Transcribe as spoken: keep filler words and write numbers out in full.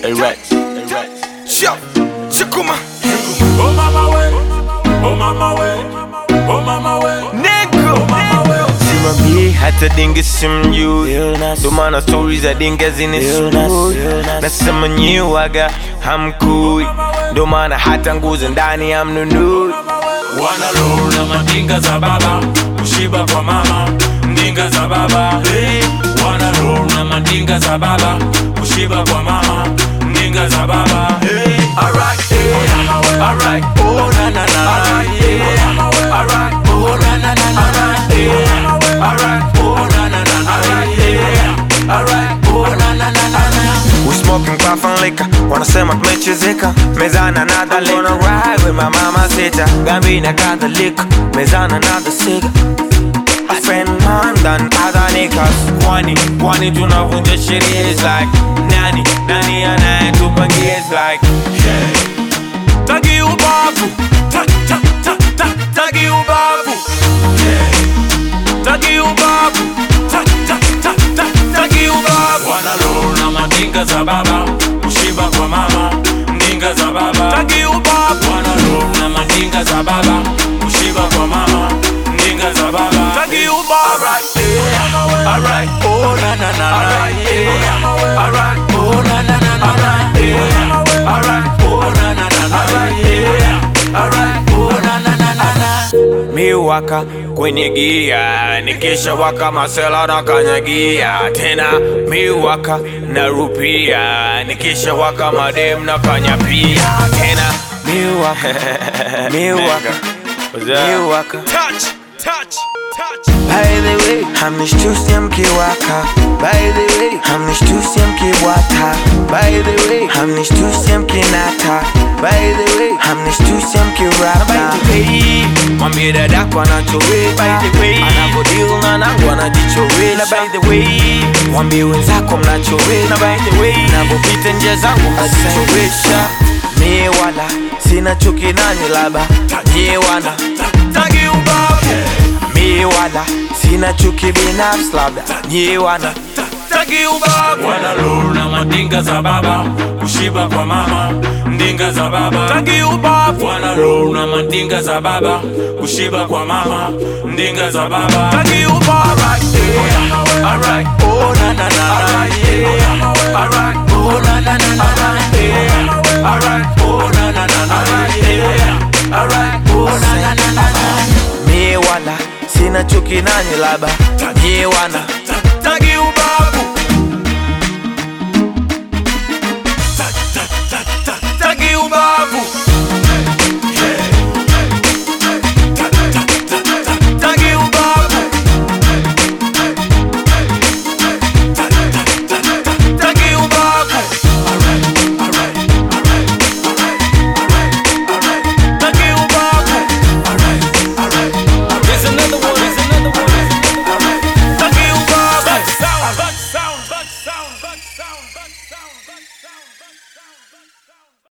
Hey Rex, hey Rex. Shop, Shakuma. Oh mama way, oh mama way, oh mama way, Nigga, oh mama way. Simamie hata dinge simjui, ndo maana stories za dinge zinisumbui. Nasema nyiwaga hamkui, ndo maana hata nguzo ndani hamnunui. Wana roll na mandinga za baba, kushiba kwa mama, ndinga za baba. Hey. Wana roll na mandinga za baba, kushiba kwa mama, ndinga za baba. Hey. Alright, hey. Alright, oh na na na. Alright, yeah. Alright, oh na na na. Alright, yeah. Alright, oh na na na. Alright, yeah. Alright, oh na na na. We smoking puff and liquor, wanasema tumechezeka. Mezana nada liquor, gonna ride with my mama sita. Gambina kadhalika, mezana nada siga. I spend more than other niggas. Kwani, kwani tunavunja sheria is like nani, nani anayetupangia is like Yeah. Tagi ubavu, ta ta ta ta tagi ubavu. Yeah. Tagi ubavu, ta ta ta ta tagi ubavu. Wana roll na mandinga za baba, kushiba kwa mama, ndinga za baba. Tagi ubavu. Wana roll na mandinga za baba, kushiba kwa mama, ndinga za baba. Tagi ubavu. Alright, yeah. Alright, oh na na na. Alright, yeah. Alright, oh na na na. Alright, yeah. Alright, oh na na na. Alright, yeah. Alright, oh na na na na. mi waka kwenye gia, nikisha waka masela na kanyagia. Tena mi waka na rupia, nikisha waka madem na kanyapia. Tena mi waka, mi waka, mi waka. Touch, touch, touch. By the way, hamnishtusi mkiwaka. By the way, hamnishtusi mkiwata. By the way, hamnishtusi mkinata. By the way, hamnishtusi mkirapa. By the way, mwambie dadako anachoweza. By the way, anavodil na nangu anajichoweza. By the way, mwambie wenzako mnachoweza. By the way, navopita njia zangu mnajichowesha. Mie wala sina chuki nanyi laba. Nyie wana Tagi ubavu. mie wala sina chuki binafsi labda. Nyie wana Tagi ubavu. Wana roll na mandinga za baba, kushiba kwa mama, ndinga za baba. Tagi ubavu. Wana roll na mandinga za baba, kushiba kwa mama, ndinga za baba. Tagi ubavu. Alright, yeah. Alright, oh na na na. Alright, yeah. Alright, oh na na na. Alright, yeah. Alright, oh na na na. Alright, yeah. Alright, oh na na na. mie wala sina chuki nanyi laba. Nyie wana